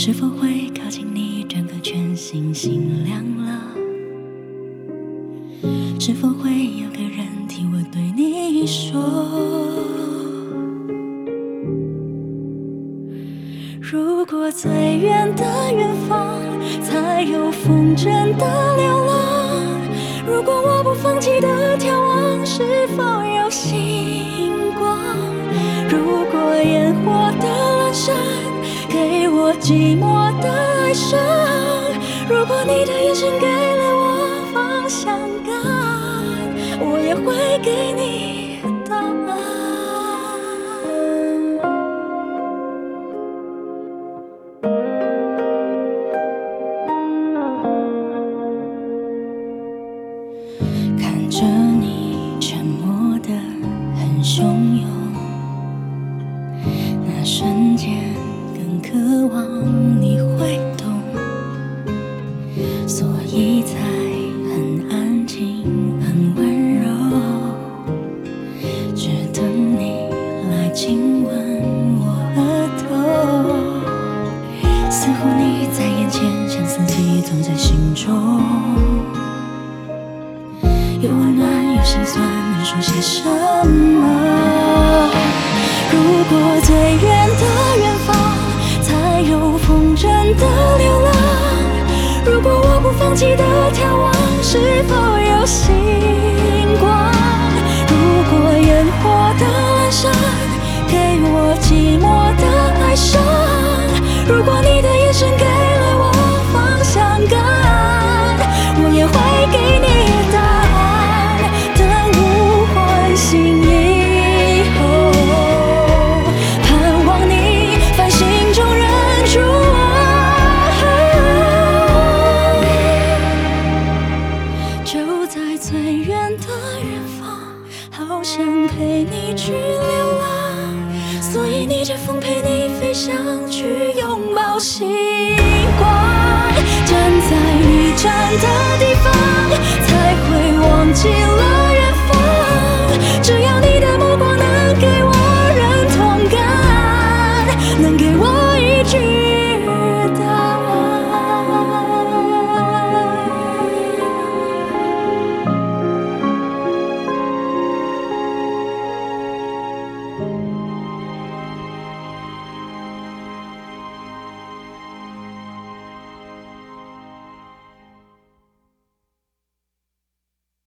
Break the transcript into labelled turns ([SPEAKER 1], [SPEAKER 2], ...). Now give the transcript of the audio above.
[SPEAKER 1] 是否会靠近你，整个全心心凉了？是否会有个人替我对你说，如果最远的远方才有风筝的流浪，如果我不放弃的眺望是否有星光，如果烟火的阑珊给我寂寞的哀伤，如果你的眼神给了我方向感，我也会给你答案。看着你沉默得很汹涌，那瞬间更渴望你会懂，所以才很安静很温柔，只等你来亲吻我额头，似乎你在眼前，像四季总在心中，有温暖有心酸，能说些什么？如果最远的远方才有风筝的流浪，如果我不放弃的眺望是否有星光，如果烟火的阑珊给我寂寞的哀伤，如果你的眼神给了我方向感，我也会给你答案。等物换星以后，盼望你繁星中认出我，就在最远的远方，好想陪你去流浪，所以逆着风陪你飞翔，去拥抱星光。站在你站的地方，才会忘记了